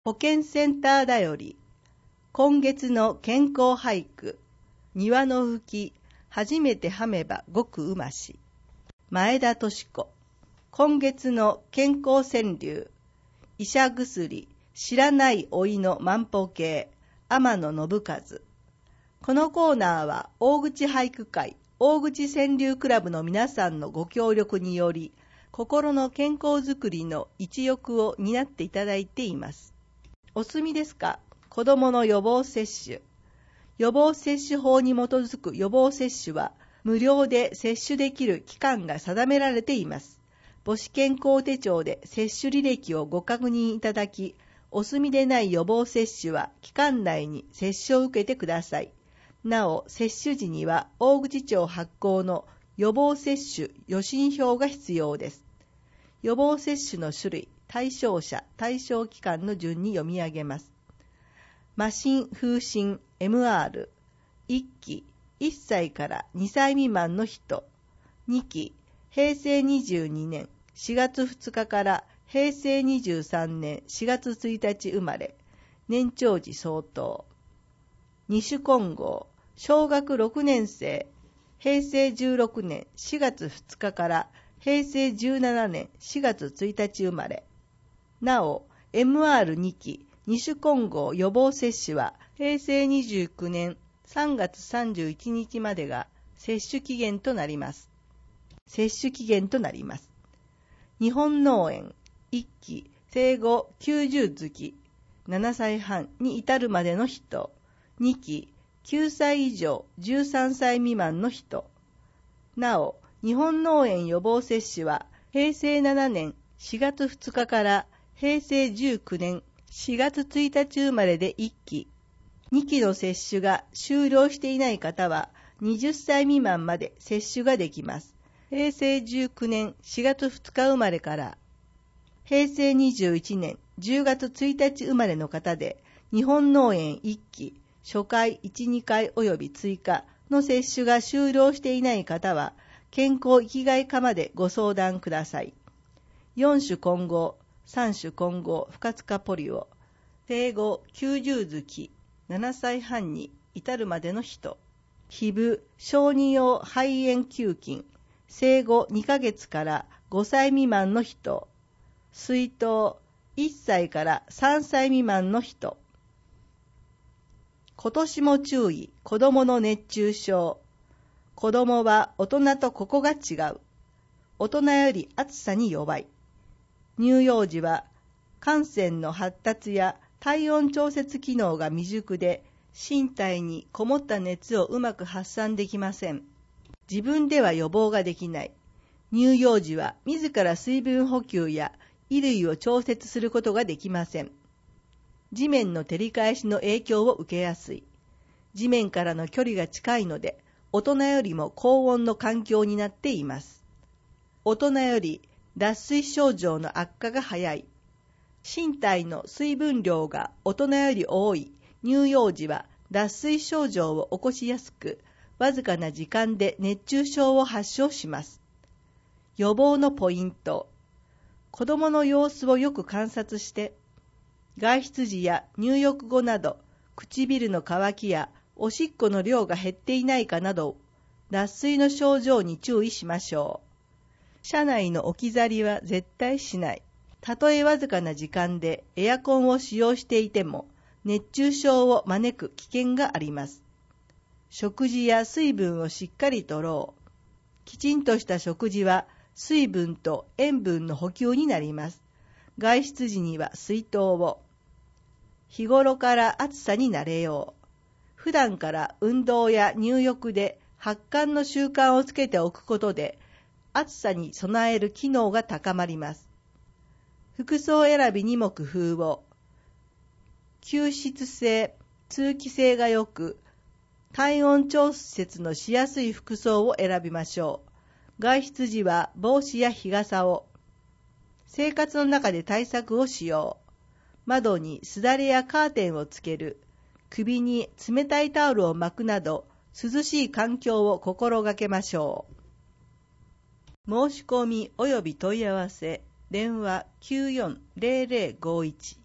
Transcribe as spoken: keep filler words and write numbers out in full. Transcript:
保健センターだより、今月の健康俳句、庭の吹き、初めてはめばごくうまし。前田敏子。今月の健康川柳、医者薬、知らない老いの万歩計、天野信和。このコーナーは、大口俳句会、大口川柳クラブの皆さんのご協力により、心の健康づくりの一翼を担っていただいています。お済みですか？子どもの予防接種。予防接種法に基づく予防接種は、無料で接種できる期間が定められています。母子健康手帳で接種履歴をご確認いただき、お済みでない予防接種は期間内に接種を受けてください。なお、接種時には大口町発行の予防接種予診票が必要です。予防接種の種類、対象者、対象期間の順に読み上げます。麻疹、風疹、エムアール、いっき、いっさいからにさい未満の人、にき、へいせいにじゅうにねんしがつふつかからへいせいにじゅうさんねんしがつついたち生まれ、年長児相当、二種混合、小学ろくねんせい、へいせいじゅうろくねんしがつふつかからへいせいじゅうななねんしがつついたち生まれ。なお、エムアールに 期、二種混合予防接種はへいせいにじゅうきゅうねんさんがつさんじゅういちにちまでが接種期限となります。接種期限となります。日本脳炎いっき、生後きゅうじゅう月、ななさいはんに至るまでの人、にき、きゅうさい以上じゅうさんさい未満の人。なお、日本脳炎予防接種はへいせいななねんしがつふつかからへいせいじゅうきゅうねんしがつついたち生まれでいっき、にきの接種が終了していない方ははたち未満まで接種ができます。へいせいじゅうきゅうねんしがつふつか生まれからへいせいにじゅういちねんじゅうがつついたち生まれの方で、日本脳炎いっき、初回いち、にかい及び追加の接種が終了していない方は、健康生きがい課までご相談ください。よん種混合、さん種混合不活化ポリオ、生後きゅうじゅう月、ななさいはんに至るまでの人、皮膚小児用肺炎球菌、生後にかげつからごさい未満の人、水筒いっさいからさんさい未満の人。今年も注意、子どもの熱中症。子どもは大人とここが違う。大人より暑さに弱い。乳幼児は汗腺の発達や体温調節機能が未熟で、身体にこもった熱をうまく発散できません。自分では予防ができない。乳幼児は自ら水分補給や衣類を調節することができません。地面の照り返しの影響を受けやすい。地面からの距離が近いので、大人よりも高温の環境になっています。大人より脱水症状の悪化が早い。身体の水分量が大人より多い乳幼児は脱水症状を起こしやすく、わずかな時間で熱中症を発症します。予防のポイント。子どもの様子をよく観察して、外出時や入浴後など、唇の渇きやおしっこの量が減っていないかなど、脱水の症状に注意しましょう。車内の置き去りは絶対しない。たとえわずかな時間でエアコンを使用していても、熱中症を招く危険があります。食事や水分をしっかりとろう。きちんとした食事は水分と塩分の補給になります。外出時には水筒を。日頃から暑さに慣れよう。普段から運動や入浴で発汗の習慣をつけておくことで、暑さに備える機能が高まります。服装選びにも工夫を。吸湿性、通気性が良く、体温調節のしやすい服装を選びましょう。外出時は帽子や日傘を。生活の中で対策をしよう。窓にすだれやカーテンをつける。首に冷たいタオルを巻くなど、涼しい環境を心がけましょう。申し込みおよび問い合わせ、電話きゅうよんゼロゼロごいち